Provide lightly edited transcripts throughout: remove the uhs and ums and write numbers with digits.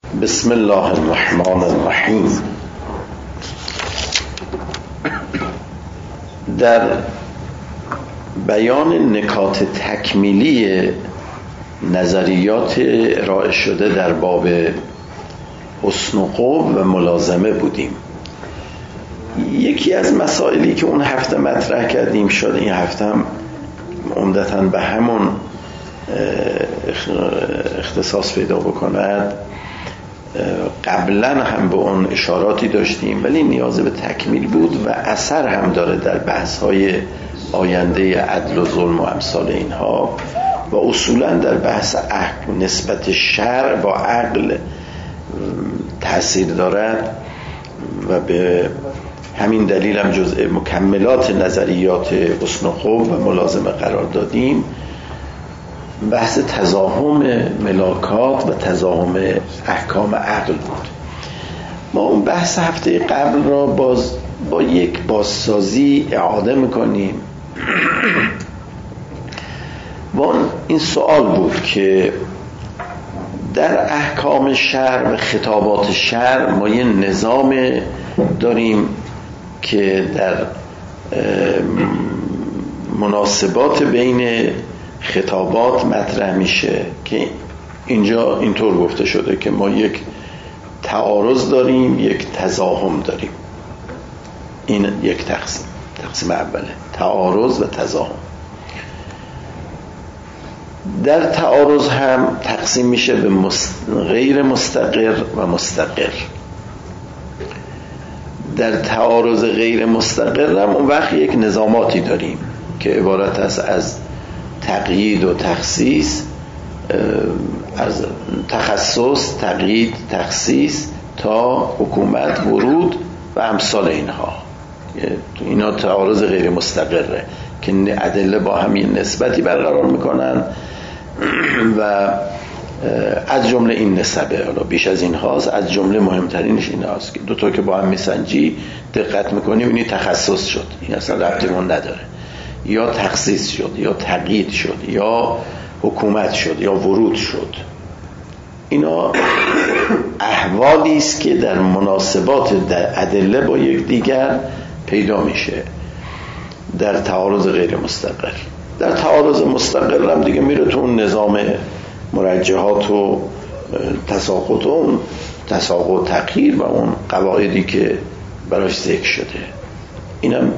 بسم الله الرحمن الرحیم. در بیان نکات تکمیلی نظریات ارائه شده در باب حسن قوم و ملازمه بودیم. یکی از مسائلی که اون هفته مطرح کردیم شد این هفته هم عمدتاً به همون اختصاص پیدا بکند. قبلا هم به اون اشاراتی داشتیم ولی نیاز به تکمیل بود و اثر هم داره در بحث‌های آینده عدل و ظلم و امثال اینها و اصولا در بحث نسبت شرع با عقل تأثیر دارد و به همین دلیل هم جزء مکملات نظریات حسن قوم و ملازمه قرار دادیم. بحث تزاحم ملاکات و تزاحم احکام عقل بود. ما اون بحث هفته قبل را با یک بازسازی اعاده میکنیم و این سوال بود که در احکام شرع و خطابات شرع ما یه نظام داریم که در مناسبات بین خطابات مطرح میشه که اینجا اینطور گفته شده که ما یک تعارض داریم، یک تزاحم داریم. این یک تقسیم اوله، تعارض و تزاحم. در تعارض هم تقسیم میشه به غیر مستقر و مستقر. در تعارض غیر مستقر هم اون وقت یک نظاماتی داریم که عبارت است از تقیید و تخصیص، از تخصص، تقیید، تخصیص تا حکومت، ورود و امثال اینها. اینا تعارض غیر مستقره که ادله با هم یه نسبتی برقرار میکنن و از جمله این نسبه، حالا بیش از این هاست، از جمله مهمترینش این هاست که دوتا که با هم میسنجی دقت میکنی اینی تخصص شد، این اصلا ربطی اون نداره، یا تخصیص شد یا تقیید شد یا حکومت شد یا ورود شد. اینا احوالی است که در مناسبات در ادله با یک دیگر پیدا میشه در تعارض غیر مستقر. در تعارض مستقر هم دیگه میره تو اون نظام مرجحات و تساقط و اون تساقط تغییر و اون قواعدی که براش ذکر شده. اینم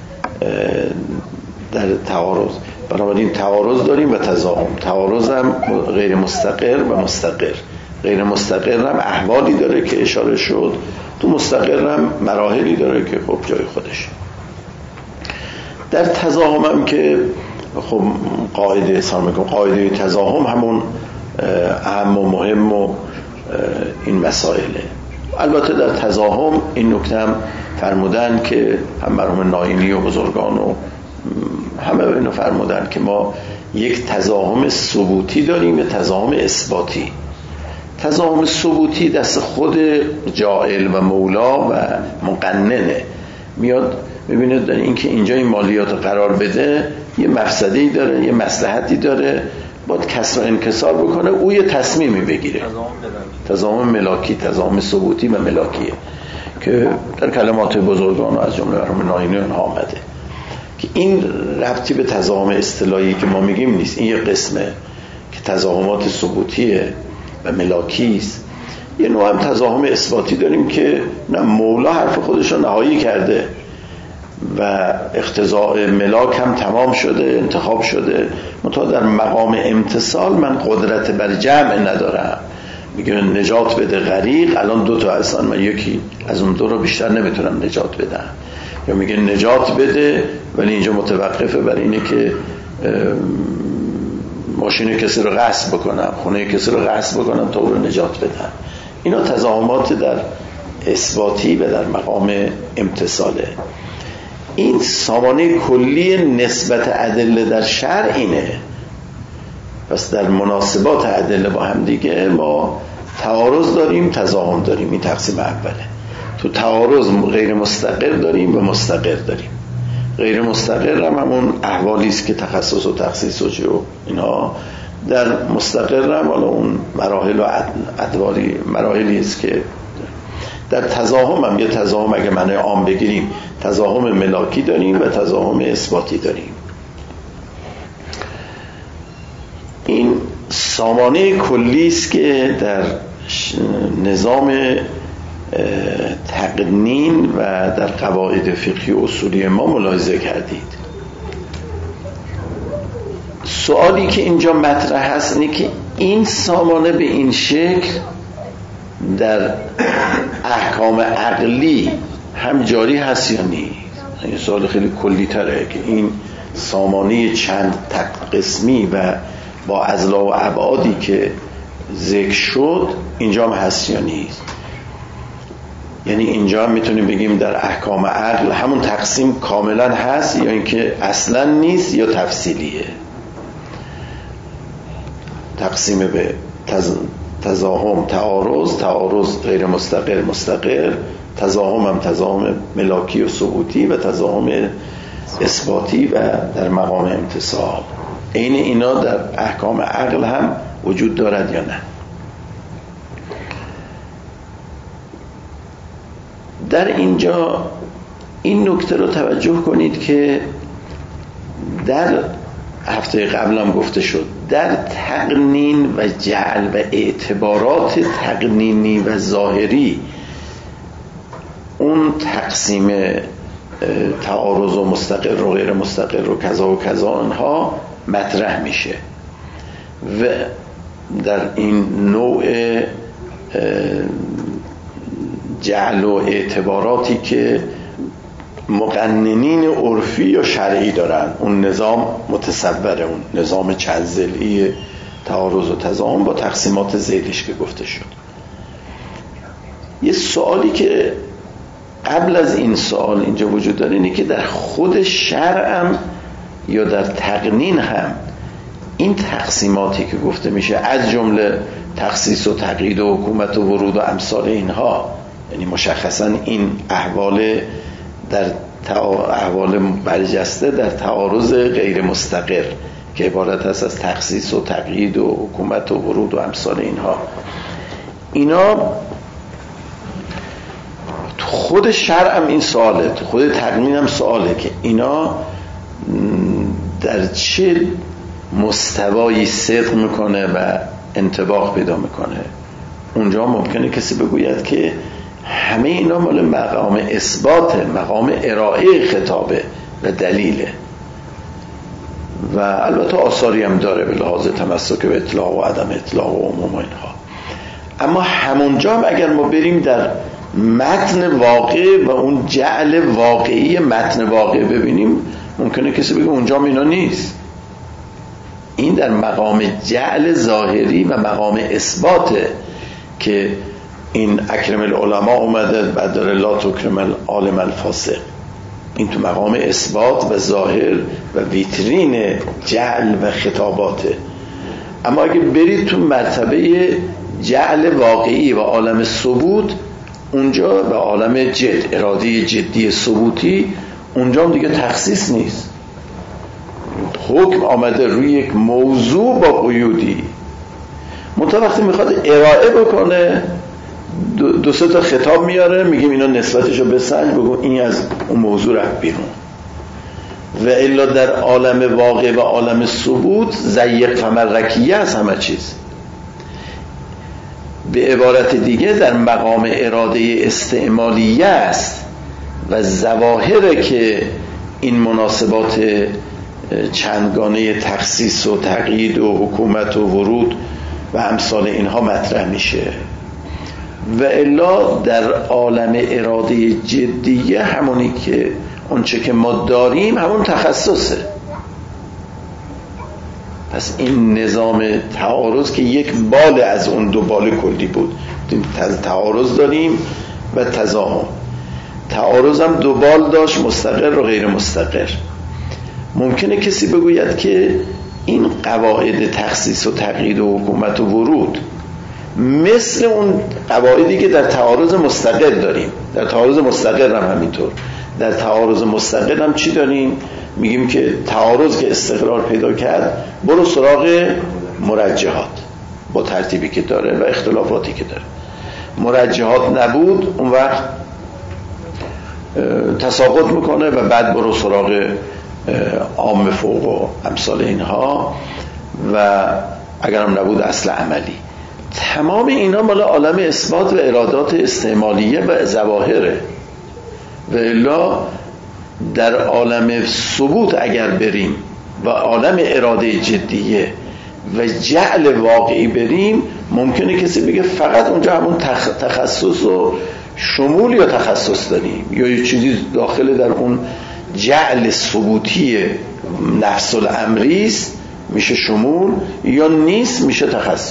در تعارض. بنابراین تعارض داریم و تزاحم. تعارض هم غیر مستقر و مستقر. غیر مستقر هم احوالی داره که اشاره شد، تو مستقر هم مراحلی داره که خب جای خودش. در تزاحم هم که خب قاعده تزاحم همون اهم و مهم و این مسائله. البته در تزاحم این نکته هم فرمودن که هم مرحوم ناینی و بزرگان و همه اینو فرمودن که ما یک تزاحم ثبوتی داریم، یک تزاحم اثباتی. تزاحم ثبوتی دست خود جاعل و مولا و مقننه، میاد میبینه در این که اینجا این مالیات قرار بده یه مفسده‌ای داره، یه مصلحتی داره، باید کسر و انکسار بکنه، او یه تصمیمی بگیره. تزاحم ملاکی، تزاحم ثبوتی و ملاکیه که در کلمات بزرگان و از جمله مرحوم ناینی اونها آمده که این ربطی به تزاحم اصطلاحی که ما میگیم نیست. این یه قسمه که تزاحمات ثبوتیه و ملاکی است. یه نوع هم تزاحم اثباتی داریم که نه مولا حرف خودش رو نهایی کرده و اقتضاء ملاک هم تمام شده، انتخاب شده، منتها در مقام امتصال من قدرت بر جمع ندارم. میگه نجات بده غریق، الان دو تا هستن، من یکی از اون دو رو بیشتر نمیتونم نجات بدم. یا میگه نجات بده ولی اینجا متوقفه بر اینه که ماشین کسی رو غصب بکنم، خونه کسی رو غصب بکنم تا او رو نجات بدم. اینا تزاحمات در اثباتی و در مقام امتصاله. این سامانه کلی نسبت ادله در شرع اینه. پس در مناسبات ادله با هم دیگه ما تعارض داریم، تزاحم داریم. این تقسیم اوله. تو تعارض غیر مستقر داریم و مستقر داریم. غیر مستقر هم همون احوالی است که تخصص و تخصیص و اینا در مستقر هم حالا اون مراحل و ادواری مراحلی است که در تزاحم هم، یه تزاحم اگه معنی عام بگیریم تزاحم ملاکی داریم و تزاحم اثباتی داریم. این سامانه کلی است که در نظام تقنین و در قواعد فقهی و اصولی ما ملاحظه کردید. سوالی که اینجا مطرح هست اینه که این سامانه به این شکل در احکام عقلی هم جاری هست یا نیست؟ این سوال خیلی کلی تره که این سامانه چند قسمی و با اضلاع و ابعادی که ذکر شد اینجا هم هست یا نیست. یعنی اینجا هم میتونیم بگیم در احکام عقل همون تقسیم کاملا هست یا اینکه اصلا نیست یا تفصیلیه. تقسیم به تزاحم، تعارض غیر مستقر، مستقر، تزاحم هم تزاحم ملاکی و ثبوتی و تزاحم اثباتی و در مقام امتصال. این اینا در احکام عقل هم وجود دارد یا نه؟ در اینجا این نکته رو توجه کنید که در هفته قبل هم گفته شد در تقنین و جعل و اعتبارات تقنینی و ظاهری اون تقسیم تعارض و مستقر و غیر مستقر و کذا و کذا آنها مطرح میشه و در این نوع جعل و اعتباراتی که مقننین عرفی یا شرعی دارن اون نظام متصوره، اون نظام چند ضلعی تعارض و تزاحم با تقسیمات ذیلیش که گفته شد. یه سوالی که قبل از این سوال اینجا وجود داره اینه که در خود شرع هم یا در تقنین هم این تقسیماتی که گفته میشه از جمله تخصیص و تقیید و حکومت و ورود و امثال اینها، یعنی مشخصا این احوال برجسته در تعارض غیر مستقر که عبارت هست از تخصیص و تقیید و حکومت و ورود و امثال اینا خود شرع هم این سواله، خود تقنین هم سواله که اینا در چه مستوایی صدق میکنه و انطباق پیدا میکنه. اونجا ممکنه کسی بگوید که همه اینا مال مقام اثبات، مقام ارائه خطابه و دلیله و البته آثاری هم داره به لحاظ تمسک به اطلاق و عدم اطلاق و عموم و اینها. اما همونجا هم اگر ما بریم در متن واقع و اون جعل واقعی متن واقع ببینیم ممکنه کسی بگه اونجا هم اینا نیست. این در مقام جعل ظاهری و مقام اثباته که این اکرم العلماء اومده بعد داره لا تکرم العالم الفاسق. این تو مقام اثبات و ظاهر و ویترین جعل و خطاباته. اما اگه برید تو مرتبه جعل واقعی و عالم ثبوت، اونجا به عالم جد، اراده جدی ثبوتی، اونجا هم دیگه تخصیص نیست. حکم آمده روی یک موضوع با قیودی، منتها وقتی میخواد ارائه بکنه دو سه تا خطاب میاره، میگیم اینا نسبتشو بسنج، بگو این از اون موضوع رفت بیرون. و الا در عالم واقع و عالم ثبوت ضیق فمرکیه از همه چیز. به عبارت دیگه در مقام اراده استعمالیه است و ظواهره که این مناسبات چندگانه تخصیص و تقیید و حکومت و ورود و امثال اینها مطرح میشه. و الا در عالم اراده جدیه همونی که اونچه که ما داریم همون تخصصه. پس این نظام تعارض که یک بال از اون دو بال کلی بود، تعارض داریم و تزاحم. تعارض هم دو بال داشت، مستقر و غیر مستقر. ممکنه کسی بگوید که این قواعد تخصیص و تقیید و حکومت و ورود مثل اون قواعدی که در تعارض مستقر داریم، در تعارض مستقر هم همینطور. در تعارض مستقر هم چی داریم؟ میگیم که تعارض که استقرار پیدا کرد برو سراغ مرجحات با ترتیبی که داره و اختلافاتی که داره. مرجحات نبود اون وقت تساقط میکنه و بعد برو سراغ عام فوق و امثال اینها و اگرم نبود اصل عملی. تمام اینا مال عالم اثبات و ارادات استعمالیه و ظواهره، و الا در عالم ثبوت اگر بریم و عالم اراده جدیه و جعل واقعی بریم، ممکنه کسی بگه فقط اونجا همون تخصص و شمول یا تخصص داریم یا یه چیزی داخل در اون جعل ثبوتی نفس الامریست میشه شمول، یا نیست میشه تخصص.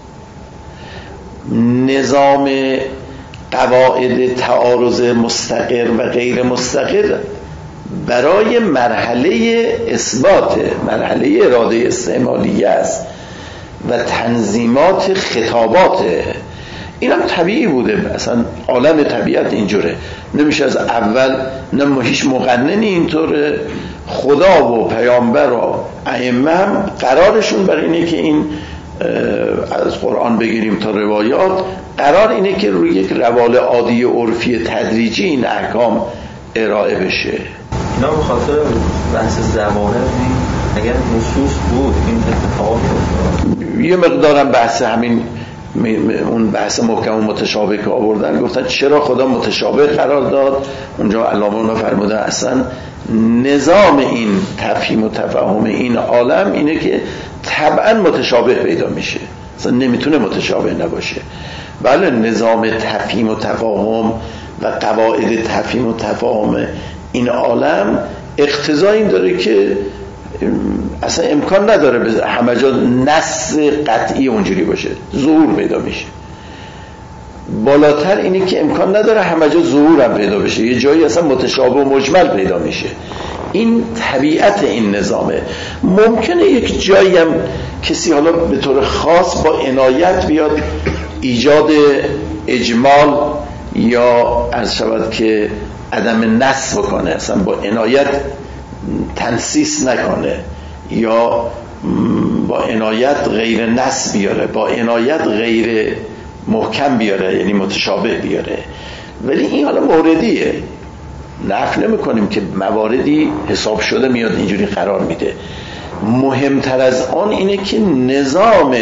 نظام قواعد تعارض مستقر و غیر مستقر برای مرحله اثبات، مرحله اراده استعمالیه است و تنظیمات خطابات. این هم طبیعی بوده، اصلا عالم طبیعت اینجوره، نمیشه از اول، نه هیچ مقننی اینطوره. خدا و پیامبر و ائمه هم قرارشون برای اینه که این از قرآن بگیریم تا روایات، قرار اینه که روی یک روال عادی عرفی تدریجی این احکام ارائه بشه. اینا به خاطر بحث ظواهر، اگر نصوص بود این اتفاقات افتاد. یه مقدارم بحث همین اون بحث محکم و متشابه که آوردن، گفتن چرا خدا متشابه قرار داد. اونجا علامه اونا فرمودن اصلا نظام این تفهیم و تفاهم این عالم اینه که طبعا متشابه پیدا میشه، اصلا نمیتونه متشابه نباشه. بله نظام تفهیم و تفاهم و قواعد تفهیم و تفاهم این عالم اقتضا این داره که اصلا امکان نداره به همه جا نص قطعی اونجوری باشه، ظهور پیدا میشه. بالاتر اینه که امکان نداره همه جا ظهور هم پیدا بشه، یه جایی اصلا متشابه و مجمل پیدا میشه. این طبیعت این نظامه. ممکنه یک جایی هم کسی حالا به طور خاص با عنایت بیاد ایجاد اجمال یا عرض شود که عدم نص بکنه، اصلا با عنایت تنصیص نکنه یا با عنایت غیر نص بیاره، با عنایت غیر محکم بیاره، یعنی متشابه بیاره. ولی این حالا موردیه، نفی نمی‌کنیم که مواردی حساب شده میاد اینجوری قرار میده. مهمتر از آن اینه که نظام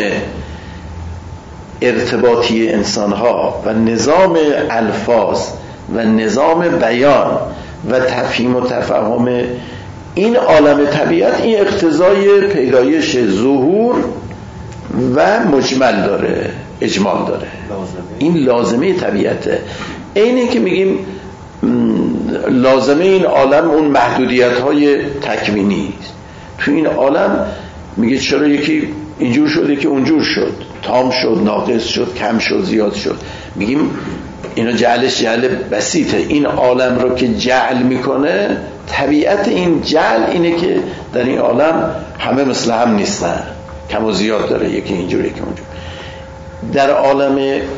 ارتباطی انسان‌ها و نظام الفاظ و نظام بیان و تفهیم و تفاهم این عالم طبیعت این اقتضای پیدایش ظهور و مجمل داره، اجمال داره. این لازمه طبیعته. اینه که میگیم لازمه این عالم اون محدودیت‌های تکوینی است. تو این عالم میگه چرا یکی اینجور شد یکی اونجور شد، تام شد ناقص شد، کم شد زیاد شد. میگیم اینا جعلش جعل بسیطه. این عالم رو که جعل میکنه، طبیعت این جعل اینه که در این عالم همه مثل هم نیستن، کم و زیاد داره، یکی اینجور یکی اونجور. در عالم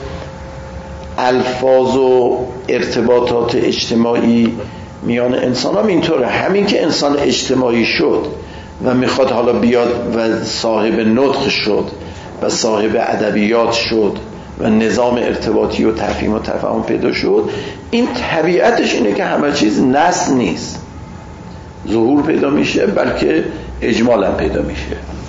الفاظ و ارتباطات اجتماعی میان انسان هم اینطوره. همین که انسان اجتماعی شد و میخواد حالا بیاد و صاحب نطق شد و صاحب ادبیات شد و نظام ارتباطی و تفهیم و تفاهم پیدا شد، این طبیعتش اینه که همه چیز نص نیست، ظهور پیدا میشه بلکه اجمال هم پیدا میشه.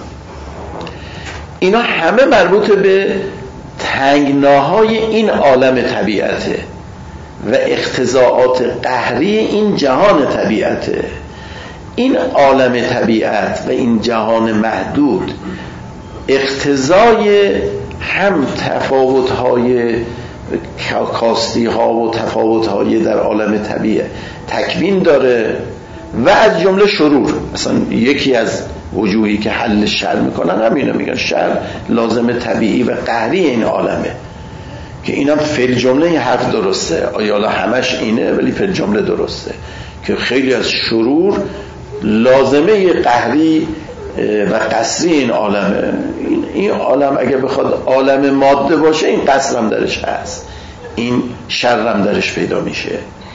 اینا همه مربوط به تنگناهای این عالم طبیعته و اقتضاعات قهری این جهان طبیعته. این عالم طبیعت و این جهان محدود اقتضای هم تفاوت‌های کاستی‌ها و تفاوت‌های در عالم طبیعه تکوین داره و از جمله شرور. مثلا یکی از وجوهی که حل شر میکنن همینو میگن شر لازم طبیعی و قهری این عالمه، که اینم فی الجمله این حرف درسته. آیا همش اینه؟ ولی فی الجمله درسته که خیلی از شرور لازمه قهری و قصری این عالمه. این عالم اگه بخواد عالم ماده باشه، این قصر هم درش هست، این شر هم درش پیدا میشه.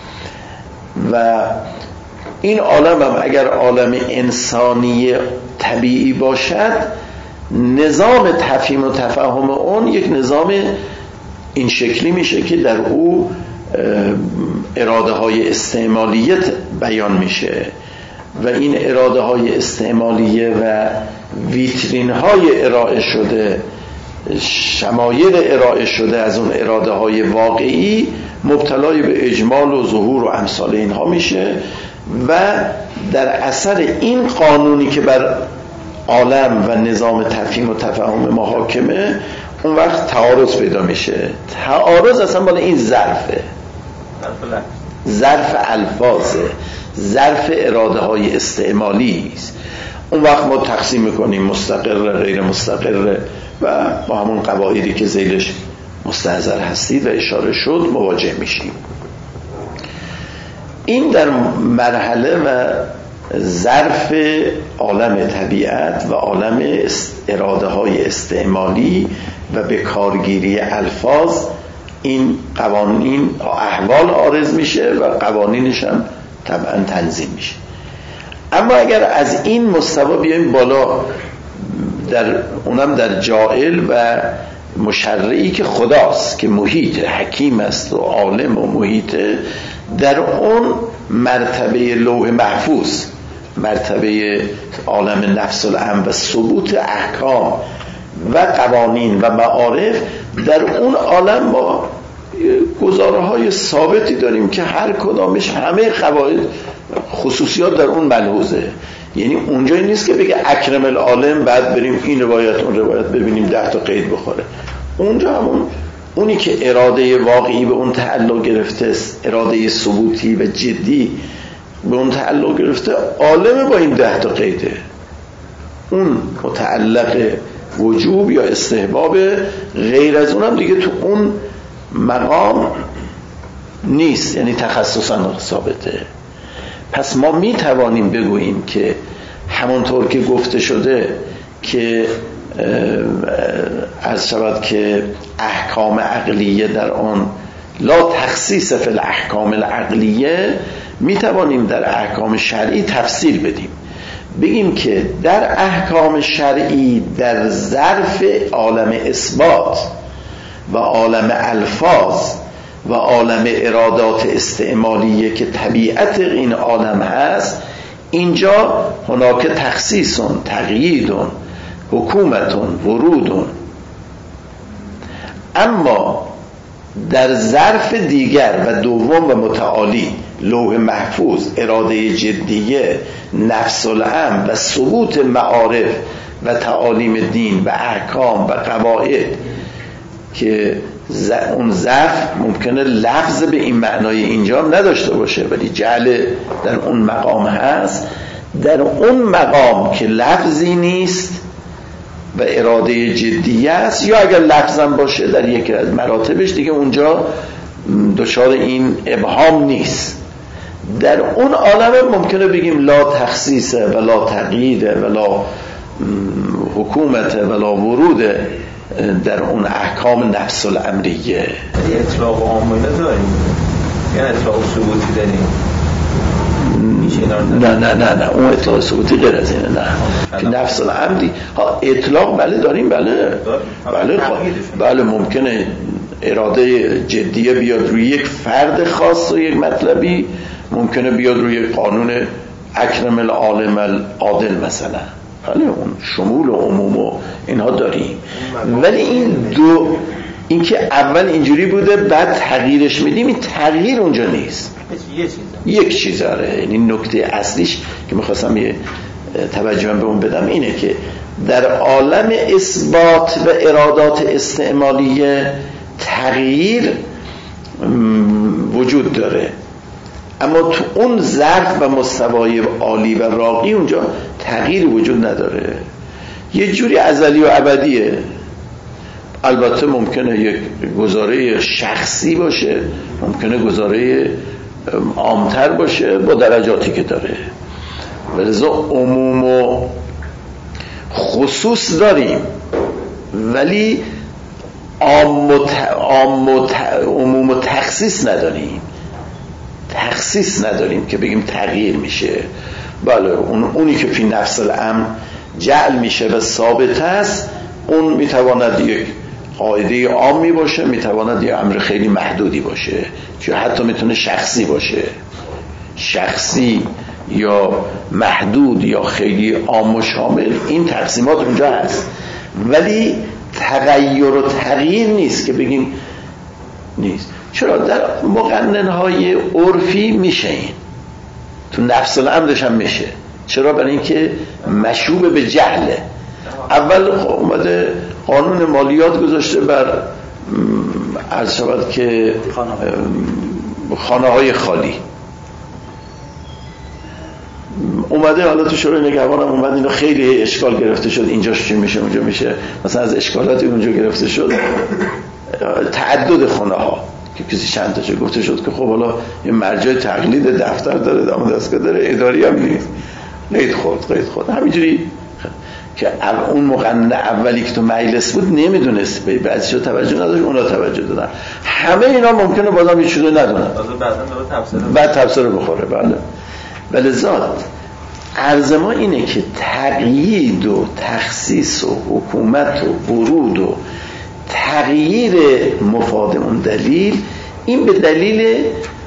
و این عالم هم اگر عالم انسانی طبیعی باشد، نظام تفهیم و تفاهم اون یک نظام این شکلی میشه که در او اراده های استعمالیه بیان میشه و این اراده های استعمالیه و ویترین های ارائه شده، شمایل ارائه شده از اون اراده های واقعی مبتلای به اجمال و ظهور و امثال اینها میشه و در اثر این قانونی که بر عالم و نظام تفهیم و تفاهم ما حاکمه اون وقت تعارض پیدا میشه. تعارض اصلا مال این ظرفه، ظرف الفاظه، ظرف اراده های استعمالی است. اون وقت ما تقسیم میکنیم مستقر، غیر مستقر و با همون قواعدی که ذیلش مستحضر هستید و اشاره شد مواجه میشیم. این در مرحله و ظرف عالم طبیعت و عالم اراده های استعمالی و به کارگیری الفاظ این قوانین احوال عارض میشه و قوانینش هم طبعا تنظیم میشه. اما اگر از این مستوی بیایم بالا، اونم در جاعل و مشرعی که خداست، که محیط حکیم است و عالم و محیط، در اون مرتبه لوح محفوظ، مرتبه عالم نفس الامر و ثبوت احکام و قوانین و معارف، در اون عالم ما گزاره‌های ثابتی داریم که هر کدامش همه قواعد خصوصیات در اون ملحوظه. یعنی اونجایی نیست که بگه اکرم العالم بعد بریم این روایت اون روایت ببینیم 10 تا قید بخوره. اونجا همون اونی که اراده واقعی به اون تعلق گرفته، اراده ثبوتی و جدی به اون تعلق گرفته، عالم با این 10 تا قیده، اون متعلق وجوب یا استحباب، غیر از اونم دیگه تو اون مقام نیست، یعنی تخصصا ثابته. پس ما می توانیم بگوییم که همونطور که گفته شده که عرض شود که احکام عقلیه در آن لا تخصیص فی الاحکام العقلیه، می توانیم در احکام شرعی تفصیل بدیم، بگیم که در احکام شرعی در ظرف عالم اثبات و عالم الفاظ و عالم ارادات استعمالیه که طبیعت این عالم هست، اینجا هناک تخصیصون، تقییدون، حکومتون، ورودون. اما در ظرف دیگر و دوم و متعالی، لوح محفوظ، اراده جدیه، نفس الامر و ثبوت معارف و تعالیم دین و احکام و قواعد، که اون ظرف ممکنه لفظ به این معنای اینجا نداشته باشه ولی جعل در اون مقام هست، در اون مقام که لفظی نیست و اراده جدیه است، یا اگر لفظم باشه در یکی از مراتبش دیگه اونجا دچار این ابهام نیست، در اون عالم ممکنه بگیم لا تخصیص ولا تقیید ولا حکومت ولا ورود در اون احکام نفس الامریه. اطلاق عامله داریم یا اطلاق ثبوتی داریم؟ نه اون اطلاق ثبوتی غیر از اینه. نه که نفس الامری اطلاق بله داریم، بله ممکنه اراده جدیه بیاد روی یک فرد خاص و یک مطلبی، ممکنه بیاد روی قانون اکرم العالم العادل مثلا، بله اون شمول و عموم و اینها داریم. ولی این که اول اینجوری بوده بعد تغییرش میدیم، این تغییر اونجا نیست، یک چیز داره. یعنی نکته اصلیش که میخواستم یه توجه به اون بدم اینه که در عالم اثبات و ارادات استعمالیه تغییر وجود داره، اما تو اون ظرف و مستوای عالی و راقی اونجا تغییر وجود نداره، یه جوری ازلی و ابدیه. البته ممکنه یک گزاره شخصی باشه، ممکنه گزاره عامتر باشه با درجاتی که داره، ولذا عموم و خصوص داریم ولی عموم و تخصیص نداریم که بگیم تغییر میشه. بله اونی که فی نفس الامر جعل میشه و ثابت است، اون میتواند یک قاعده عامی باشه، میتواند یک امر خیلی محدودی باشه، که حتی میتونه شخصی باشه، شخصی یا محدود یا خیلی عام و شامل. این تقسیمات اونجا هست، ولی تغییر و تغییر نیست که بگیم نیست. چرا در مقننهای عرفی میشه، این تو نفس الامرش هم میشه. چرا؟ برای اینکه مشوب به جهله. اول اومده قانون مالیات گذاشته بر عرض شود که خانه های خالی، اومده حالا تو شورای نگهبان هم اومد اینو خیلی اشکال گرفته شد، اینجاش چی میشه اونجا میشه، مثلا از اشکالاتی اونجا گرفته شد تعدد خانه ها که کسی چند تا چه گفته شد که خب حالا یه مرجع تقلید دفتر داره، دام دستگاه داره، اداری هم نیست، قید خورد همینجوری که اون مقنن اولی که تو مجلس بود نمیدونست، بعضی‌ها توجه نداشت، اونا توجه دادن. همه اینا ممکنه بازم یه چیزی ندونن، بعد تفسیر بخوره. بله. ولی ذات عرض ما اینه که تقیید و تخصیص و حکومت و ورود و تغییر مفاد اون دلیل، این به دلیل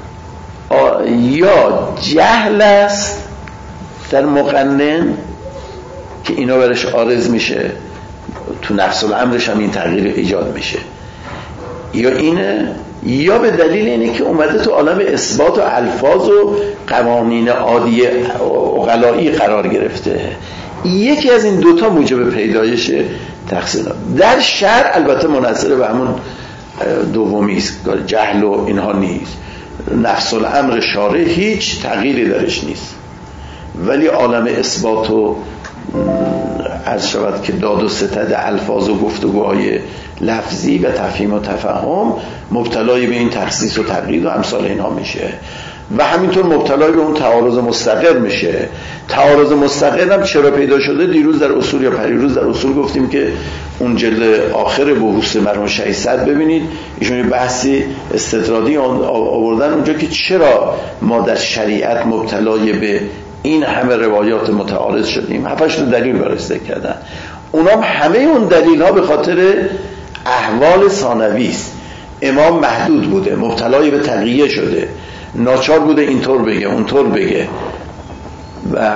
یا جهل است در مقنن که اینا برش عارض میشه، تو نفس الامرش هم این تغییر ایجاد میشه، یا اینه، یا به دلیل اینه که اومده تو عالم اثبات و الفاظ و قوانین عادی عقلایی قرار گرفته. یکی از این دوتا موجب پیدایش تقسیم. در شرع البته منحصر به همون دومی است، جهل و اینها نیست. نفس الامر شارع هیچ تغییری درش نیست، ولی عالم اثبات و عرض شود که داد و ستد الفاظ و گفتگوهای لفظی و تفهیم و تفهم مبتلای به این تخصیص و تقیید و امثال اینها میشه، و همینطور مبتلای به اون تعارض مستقر میشه. تعارض مستقر هم چرا پیدا شده؟ دیروز در اصول یا پریروز در اصول گفتیم که اون جلد آخر بحوث مرحوم 600 ببینید، ایشون بحثی استطرادی آوردن اونجا که چرا ما در شریعت مبتلای به این همه روایات متعارض شدیم. 7-8 دلیل بررسی کردن، اونام همه اون دلیل ها به خاطر احوال ثانوی است. امام محدود بوده، مبتلای به تقیه شده، ناچار بوده اینطور بگه اونطور بگه، و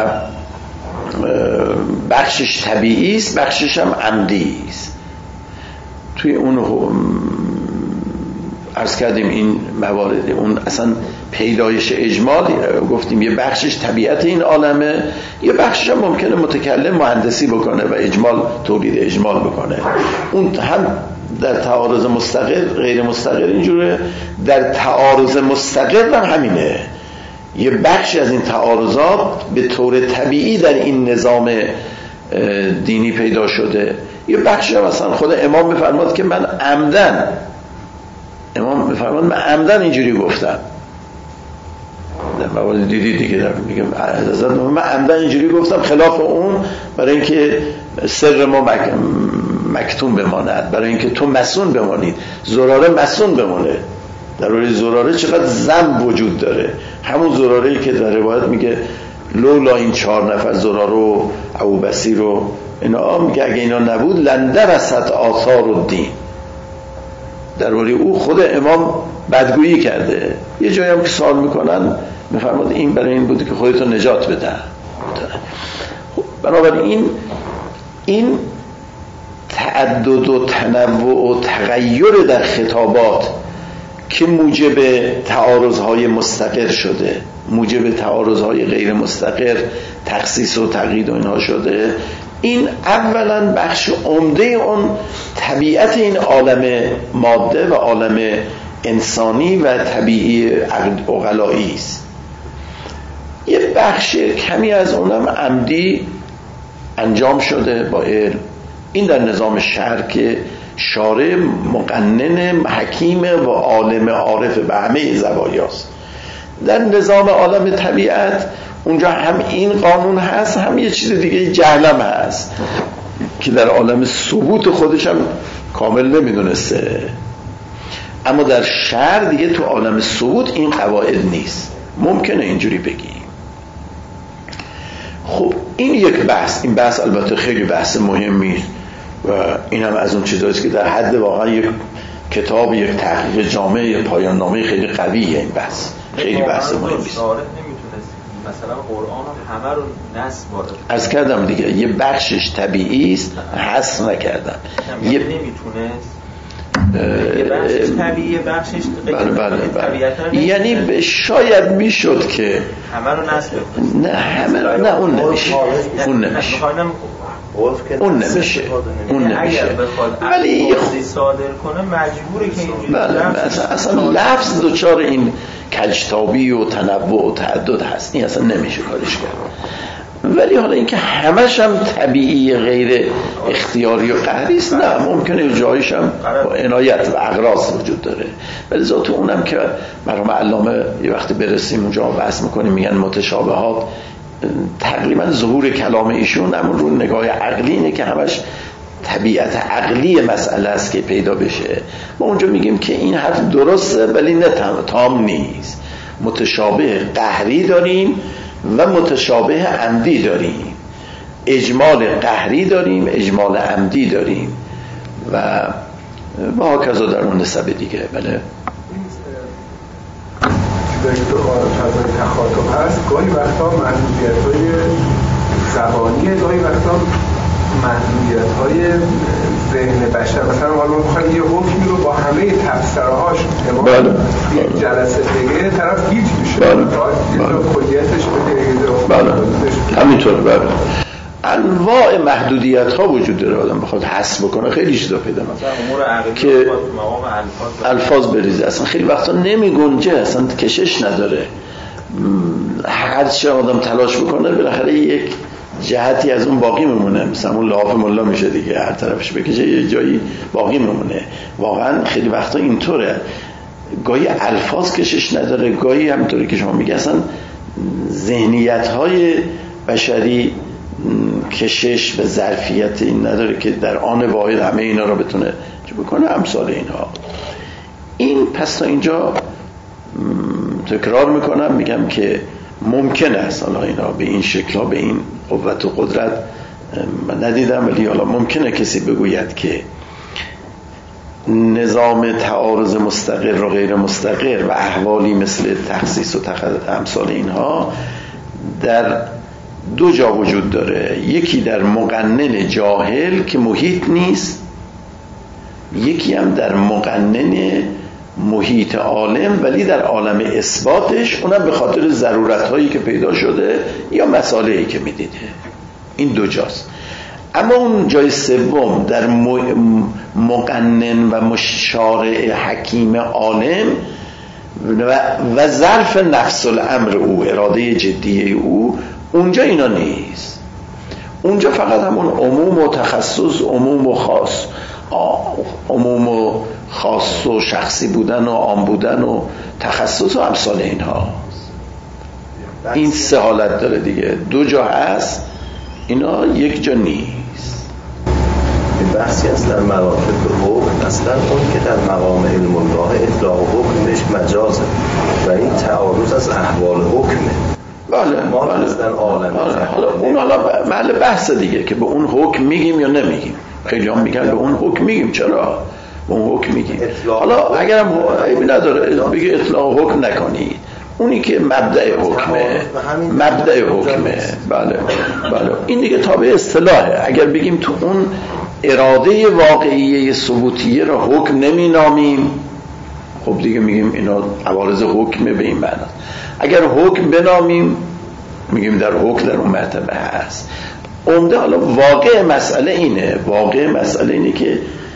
بخشش طبیعی است، بخشش هم عمدی است. توی اون عرض کردیم این موارد، اون اصلا پیدایش اجمال گفتیم یه بخشش طبیعت این عالمه، یه بخشش هم ممکنه متکلم مهندسی بکنه و اجمال تولید اجمال بکنه. اون هم در تعارض مستقر غیر مستقر اینجوره، در تعارض مستقر هم همینه. یه بخش از این تعارضات به طور طبیعی در این نظام دینی پیدا شده، یه بخش هم مثلا خود امام میفرماد که من عمدن اینجوری گفتم. در موارد دیدی دیگه در میگم من عمدن اینجوری گفتم خلاف اون، برای اینکه سر ما مکتوم بماند، برای اینکه تو مسون بمانید، زراره مسون بمانه. در روی زراره چقدر ذنب وجود داره، همون زراره‌ای که در روایت میگه لولا این 4 نفر زراره و ابوبصیر و اینا، میگه اگه اینا نبود لندرست آثار الدین. در روی او خود امام بدگویی کرده. یه جایی هم که سوال میکنن میفرماد این برای این بوده که خودتو نجات بده. بنابراین این تعدد و تنوع و تغییر در خطابات که موجب تعارضهای مستقر شده، موجب تعارضهای غیر مستقر، تخصیص و تقیید و اینها شده، این اولا بخش عمده اون طبیعت این عالم ماده و عالم انسانی و طبیعی عقلایی است. یه بخش کمی از اونم عمدی انجام شده با علم. این در نظام شرع که شارع مقنن حکیم و عالم عارف به همه زوایاست. در نظام عالم طبیعت اونجا هم این قانون هست، هم یه چیز دیگه جهلم هست که در عالم ثبوت خودش هم کامل نمیدونسته. اما در شرع دیگه تو عالم ثبوت این قواعد نیست، ممکنه اینجوری بگیم. خب این یک بحث، این بحث البته خیلی بحث مهمی و این هم از اون چیزاییست که در حد واقعا یک کتاب، یک تحقیق جامع، پایان نامه خیلی قویه. این بحث خیلی بحث مهمی است. مثلا قرآن همه رو نص وارد از کردم دیگه، یه بخشش طبیعی است، حس نکردم. یه نمیتونست یه بخشش طبیعیه، بخشش بله. یعنی شاید میشد که همه رو نص بکنه. نه همه رو، نه اون نمیشه. اون نمیشه. ولی صادر کنه مجبوره که اینجوری. بله اصلا لفظ دوچار این کجتابی و تنوع و تعدد هست، این اصلا نمیشه کارش کرد. ولی حالا اینکه همش هم طبیعی غیر اختیاری و قهری است، نه، ممکنه جایش هم با عنایت و اغراض وجود داره. ولی ذات اونم که مرحوم علامه یه وقتی برسیم اونجا بحث میکنیم، میگن متشابهات، تقریبا ظهور کلام ایشون همون رو نگاه عقلی اینه که همش طبیعت عقلی مسئله است که پیدا بشه. ما اونجا میگیم که این حرف درسته ولی نه تام نیست. متشابه قهری داریم و متشابه عمدی داریم، اجمال قهری داریم، اجمال عمدی داریم و با هکذا در اون نسبه دیگه. بله فضای تخاطب هست، گاهی وقتا محدودیت‌های زبانیه، گاهی وقتا محدودیت‌های ذهن بشر. مثلا ما می‌خوایم یه حکمی رو با همه تفسیرهاش یک جلسه دیگه طرف گیج میشه، کلیتش بده همینطور. بله انواع محدودیت ها وجود داره، آدم بخواد حس بکنه خیلی چیزا پیدا میکنه که الفاظ بریزه، اصلا خیلی وقتا نمی گنجه، اصلا کشش نداره. هر چه آدم تلاش بکنه بالاخره یک جهتی از اون باقی میمونه، مثلا اون لحاف ملا میشه دیگه، هر طرفش بکشه یه جایی باقی میمونه. واقعا خیلی وقتا اینطوره، گاهی الفاظ کشش نداره، گاهی همونطوری که شما میگه اصلا ذهنیت های بشری کشش و ظرفیت این نداره که در آن واحد همه اینا رو بتونه چه بکنه، امثال اینها. این پس تا اینجا تکرار میکنم، میگم که ممکن است حالا اینا به این شکل ها، به این قوت و قدرت من ندیدم، ولی حالا ممکنه کسی بگوید که نظام تعارض مستقر و غیر مستقر و احوالی مثل تخصیص و امثال اینها در دو جا وجود داره. یکی در مقنن جاهل که محیط نیست، یکی هم در مقنن محیط عالم ولی در عالم اثباتش، اونم به خاطر ضرورت هایی که پیدا شده یا مسائلی که میدیده. این دو جاست. اما اون جای سوم در مقنن و مشارع حکیم عالم و ظرف نفس الامر او، اراده جدی او، اونجا اینا نیست. اونجا فقط همون عموم و تخصص، عموم و خاص، عموم و خاص و شخصی بودن و عام بودن و تخصص و امثال اینها. این سه حالت داره دیگه، دو جا هست، اینا یک جا نیست. این بحثی است در مراتب حکم، اصلا اون که در مقام علم الله اطلاق حکمش مجازه و این تعارض از احوال حکمه. بله حالا محل بحث دیگه که به اون حکم میگیم یا نمیگیم. خیلی هم میگن به اون حکم میگیم. چرا به اون حکم میگیم؟ حالا اگرم عیبی نداره بگه اطلاق حکم نکنید، اونی که مبدأ حکمه. بله این دیگه تابع اصطلاحه. اگر بگیم تو اون اراده واقعیه ثبوتیه را حکم نمی نامیم، خب دیگه میگیم اینا عوارض حکمه به این معنی. اگر حکم بنامیم میگیم در حکم در اون مرتبه هست. عمده حالا واقع مسئله اینه که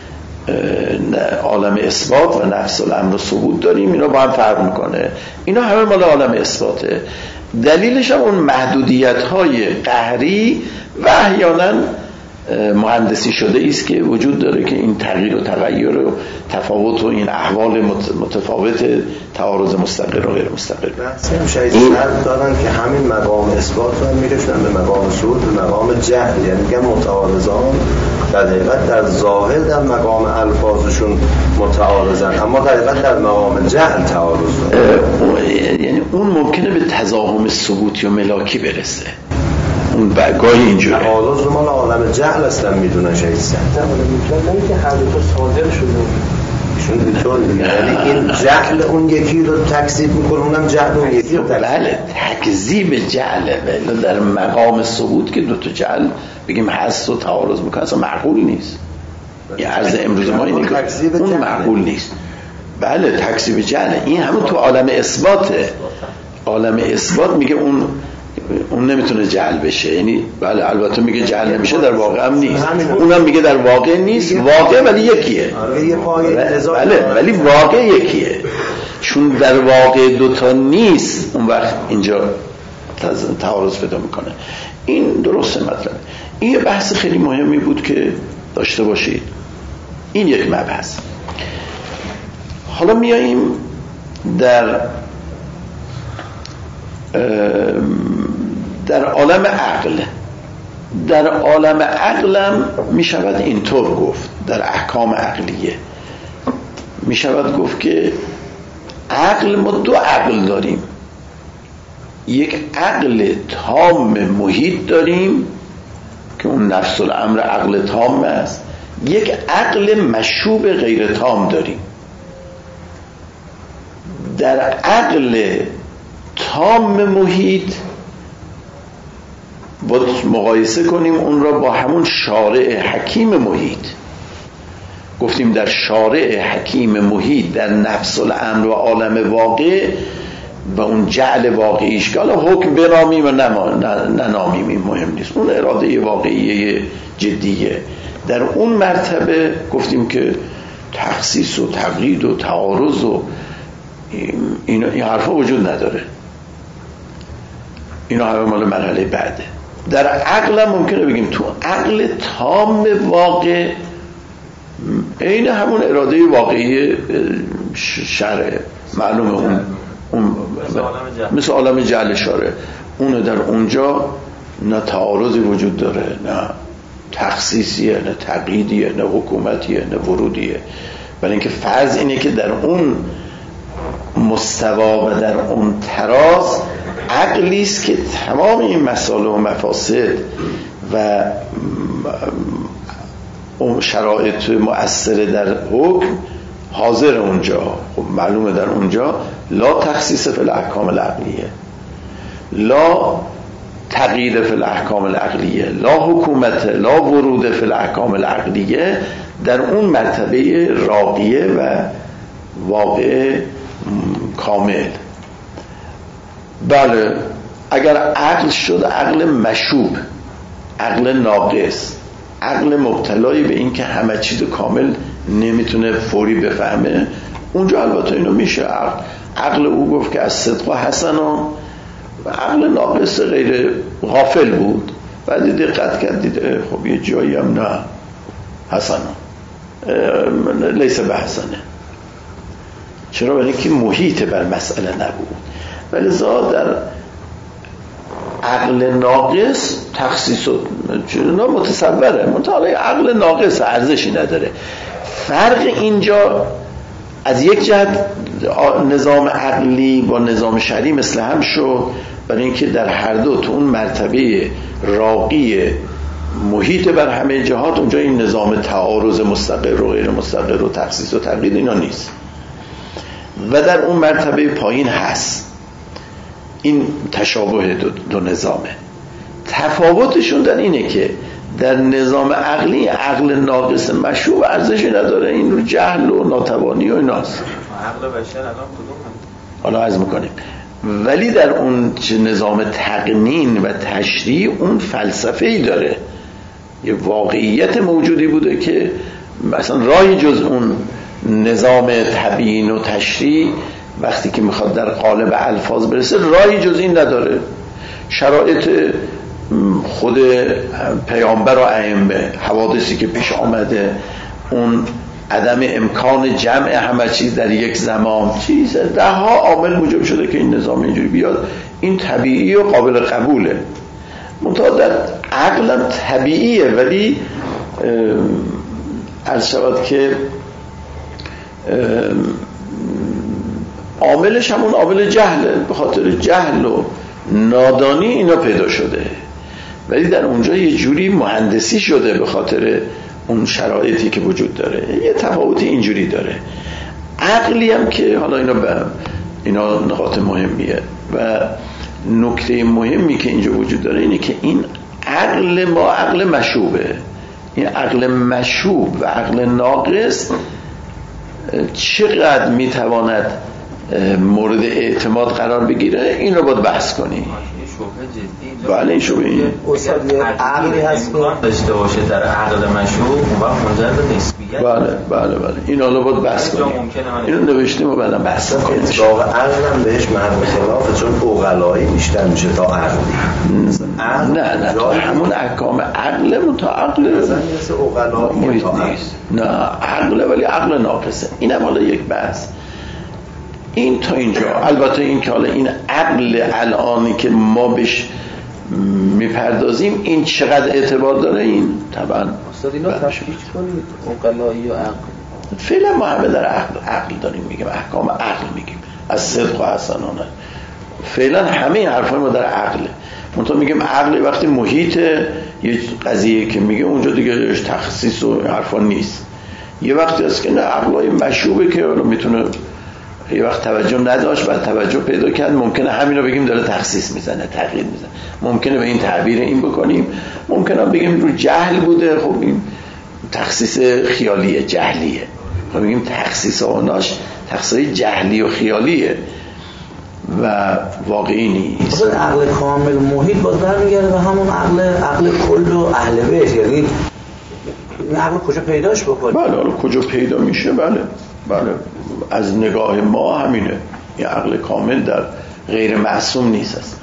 عالم اثبات و نفس الامر و ثبوت داریم، اینا با هم فرق میکنه. اینا همه مال عالم اثباته. دلیلش هم اون محدودیت های قهری و احیانا مهندسی شده است که وجود داره که این تغییر و تغییر و تفاوت و این احوال متفاوت تعارض مستقر و غیر مستقر. این دارن که همین مقام اثبات رو میرسن به مقام شهود، به مقام جهل، یعنی میگن متعارضان در حقیقت در ظاهر در مقام الفاظشون متعارضن، اما در حقیقت در مقام جهل تعارض دارن. یعنی اون ممکنه به تضاهم ثبوتی و ملاکی برسه. اون گاهی اینجوره تعارض رو مال عالم جهل هستن میدونن شاید نه میتونن که هر دو تا صادق شده یعنی این جهل اون یکی رو تکذیب میکنه، اونم جهل اون یکی رو تکذیب. بله تکذیب جهله، ولی در مقام ثبوت که دو تا جهل بگیم هست و تعارض میکنه اصلا معقول نیست. یه عرض امروز ما اینه که اون معقول نیست. بله تکذیب جهله، این همون تو عالم اثباته. عالم اثبات میگه اون نمیتونه جهل بشه، یعنی بله البته میگه جهل نمیشه، در واقع هم نیست. اونم میگه در واقع نیست، واقع ولی یکیه. بله ولی واقع یکیه، چون در واقع دوتا نیست اون وقت اینجا تعارض پیدا میکنه. این درسته مطلبه. این یه بحث خیلی مهمی بود که داشته باشید. این یک مبحث. حالا میاییم در عالم عقل. در عالم عقلم می شود اینطور گفت، در احکام عقلیه می شود گفت که عقل، ما دو عقل داریم. یک عقل تام محیط داریم که اون نفس الامر عقل تام است. یک عقل مشوب غیر تام داریم. در عقل تام محیط باید مقایسه کنیم اون را با همون شارع حکیم محیط. گفتیم در شارع حکیم محیط در نفس الامر و عالم واقع و اون جعل واقعیش که حالا حکم بنامیم و ننامیم این مهم نیست، اون اراده واقعی جدیه. در اون مرتبه گفتیم که تخصیص و تقیید و تعارض و این حرفا وجود نداره، اینا همه مال مرحله بعده. در عقل هم ممکنه بگیم تو عقل تام واقع عین همون اراده واقعی شرع معلومه، اون مثل عالم جهل شاره، اونو در اونجا نه تعارضی وجود داره، نه تخصیصیه، نه تقییدیه، نه حکومتیه، نه ورودیه. ولی اینکه فرض اینه که در اون مستوا و در اون تراز عقلی است که تمام این مسائل و مفاسد و شرایط مؤثر در حکم حاضر اونجا. خب معلومه در اونجا لا تخصیص فی الاحکام العقلیه، لا تقیید فی الاحکام العقلیه، لا حکومت، لا ورود فی الاحکام العقلیه. در اون مرتبه راقیه و واقع کامل. بله اگر عقل شد عقل مشوب، عقل ناقص، عقل مبتلایی به این که همه چیز کامل نمیتونه فوری بفهمه، اونجا البته اینو میشه عقل او گفت که از صدق و حسن و عقل ناقص غیر غافل بود، بعد دقت کردید خب یه جایی هم نه حسن لیس به حسنه. چرا؟ برای اینکه محیط بر مسئله نبود. ولی در عقل ناقص تخصیص چون متصوره، منتها عقل ناقص ارزشی نداره. فرق اینجا از یک جهت نظام عقلی با نظام شرعی مثل هم شد، برای اینکه در هر دو تو اون مرتبه راقی محیط بر همه جهات، اونجا این نظام تعارض مستقر و غیر مستقر و تخصیص و تقیید اینا نیست. و در اون مرتبه پایین هست. این تشابه دو نظامه. تفاوتشون در اینه که در نظام عقلی عقل ناقص مشوب ارزشی نداره، این رو جهل و ناتوانی و ایناست. عقل بشر الان کدوم حالا عرض میکنیم. ولی در اون نظام تقنین و تشریع اون فلسفه‌ای داره، یه واقعیت موجودی بوده که مثلا راهی جز اون نظام تبیین و تشریع وقتی که میخواد در قالب الفاظ برسه راهی جز این نداره. شرایط خود پیامبر و ائمه، حوادثی که پیش آمده، اون عدم امکان جمع همه چیز در یک زمان، ده ها عامل موجب شده که این نظام اینجوری بیاد. این طبیعی و قابل قبوله، منتها در عقلم طبیعیه، ولی عرض شود که عاملش همون عامل جهله، به خاطر جهل و نادانی اینا پیدا شده. ولی در اونجا یه جوری مهندسی شده به خاطر اون شرایطی که وجود داره. یه تفاوتی اینجوری داره. عقلی هم که حالا اینا نقاط مهمیه و نکته مهمی که اینجا وجود داره اینه که این عقل ما عقل مشوبه. این عقل مشوب و عقل ناقص چقدر میتواند مورد اعتماد قرار بگیره این رو باید بحث کنی. بله این شبه این عقلی هست که داشته باشه در عقل مشوب اون وقت منجر به نسبیت. بله این حالا باید بحث کنیم. اینو نوشتیم و بعدم بحث کنیم. اطلاق عقل هم بهش محل خلافه چون اوغلایی بیشتر میشه تا عقلی. نه تا همون احکام عقل تا عقل مثل اوغلایی تا عقل نه عقل ولی عقل ناقصه. اینم حالا یک بحث. این تا اینجا. البته این که حالا این عقل الانی که ما بهش میپردازیم این چقدر اعتبار داره این طبعا استاد اینا تفکیک کنید اوغلایی و عقل. فعلا ما همه در عقل داریم میگیم احکام عقل میگیم از صدق و حسنانه. فعلا همه حرفای ما در عقله. منتها میگیم عقل وقتی محیط یه قضیه که میگه اونجا دیگه تخصیص و حرفا نیست. یه وقتی هست که نه عقلای مشوبه که میتونه یه وقت توجه نداشت بعد توجه پیدا کرد ممکنه همین رو بگیم داره تخصیص میزنه تغییر میزنه. ممکنه به این تعبیر این بکنیم. ممکنه بگیم رو جهل بوده. خب این تخصیص خیالیه جهلیه. خب بگیم تخصیص آناش تخصیص جهلی و خیالیه و واقعی نیست. اصلا عقل کامل محیط باز برمیگرده به همون عقل کل و اهل بیت. یعنی این عقل کجا پیداش بکنه؟ بله کجا پیدا میشه. بله از نگاه ما همینه. این عقل کامل در غیر معصوم نیست اصلا.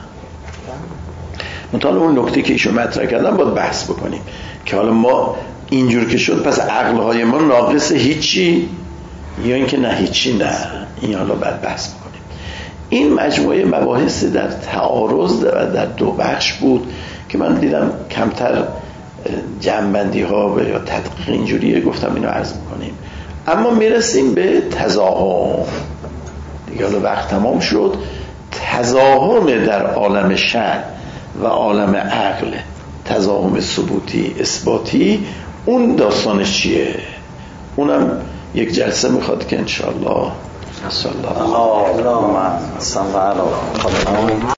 منتها اون نکته که ایشون مطرح کردن باید بحث بکنیم که حالا ما اینجور که شد پس عقلهای ما ناقص هیچی یا اینکه نه هیچی. نه این حالا باید بحث بکنیم. این مجموعه مباحث در تعارض و در دو بخش بود که من دیدم کمتر جمع‌بندی ها یا تدقیق اینجوریه گفتم اینو عرض میکنیم. اما میرسیم به تزاحم دیگه. حالا وقت تمام شد. تزاحم در عالم شأن و عالم عقل، تزاحم ثبوتی اثباتی، اون داستانش چیه؟ اونم یک جلسه میخواد که انشاءالله الله